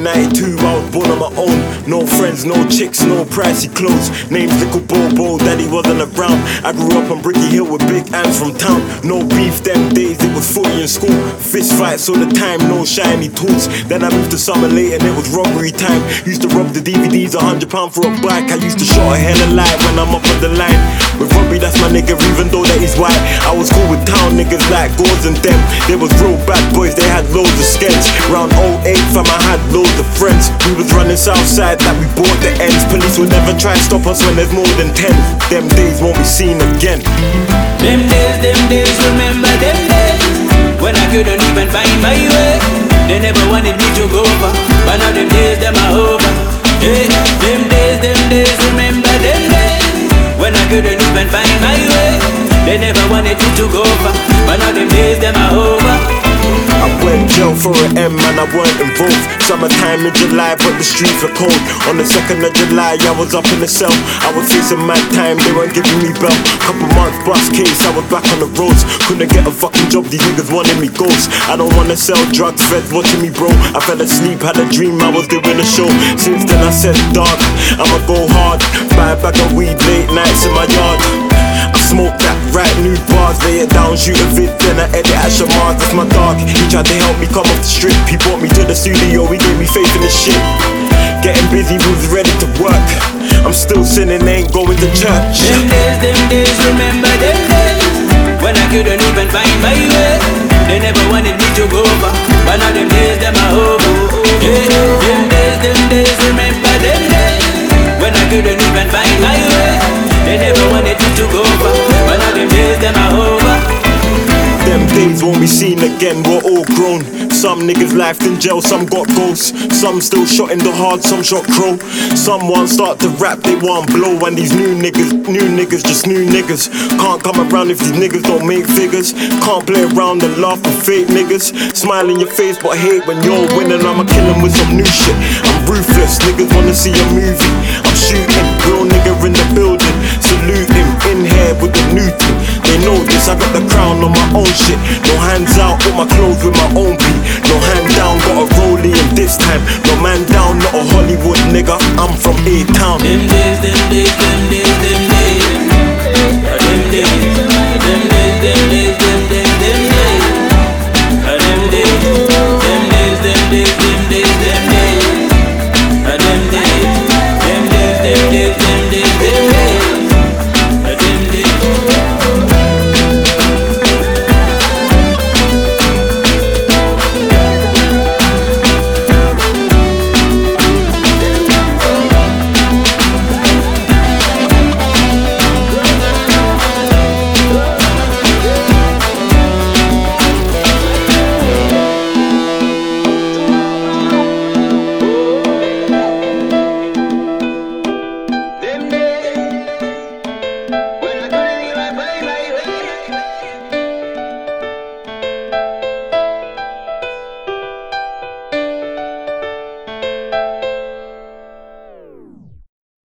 92, I was born on my own. No friends, no chicks, no pricey clothes. Name's Little Bobo, daddy wasn't around. I grew up on Bricky Hill with big ants from town. No beef them days, it was footy in school. Fist fights all the time, no shiny tools. Then I moved to Summer Lake and it was robbery time. Used to rob the DVDs, £100 for a bike. I used to shot a hell of light when I'm up on the line. With Robbie, that's my nigga, even though that he's white. I was cool with town niggas like Gores and them. They was real bad boys, they had loads of skins. Round 08, fam, I had loads of friends. We was running Southside like we bought the ends. Police would never try to stop us when there's more than 10. Them days won't be seen again. Them days, remember them days when I couldn't even find my way. They never wanted me to go over, but now them days, them are over. Yeah. Them days, remember them days when I couldn't even find my way. They never wanted me to go over, but now them days, them are over. I went jail for an M and I weren't involved. Summertime in July, but the streets were cold. On the 2nd of July, I was up in the cell. I was facing mad time, they weren't giving me bail. Couple months bus case, I was back on the roads. Couldn't get a fucking job, these niggas wanted me ghost. I don't wanna sell drugs, feds watching me bro. I fell asleep, had a dream I was doing a show. Since then I said dog, I'ma go hard. Buy a bag of weed, late nights in my yard. I smoke that right, nude bars, lay it down, shoot a vid, then I edit at Shamar, that's my dog. He tried to help me come off the strip, he brought me to the studio, he gave me faith in the shit. Getting busy, was ready to work. I'm still sinning, ain't going to church. Them days, remember them days when I couldn't even find my way. They never wanted me to go over, but now them days, them are over. Yeah. Them days, remember them days when I couldn't even find my way. They never wanted me to go over, but now them days, them are over. Them days won't be seen again, we're all grown. Some niggas left in jail, some got ghosts. Some still shot in the heart, some shot crow. Some want start to rap, they want blow. And these new niggas, just new niggas. Can't come around if these niggas don't make figures. Can't play around and laugh with fake niggas. Smile in your face but hate when you're winning. I'ma kill 'em with some new shit. I'm ruthless, niggas wanna see a movie. I'm shooting, real nigga in the building. Salute him, in here with the new thing. They know this, I got the crown on my own shit. No hands out, put my clothes with my own beat. No hand down, got a rollie in this time. No man down, not a Hollywood nigga, I'm from A-Town. Them days,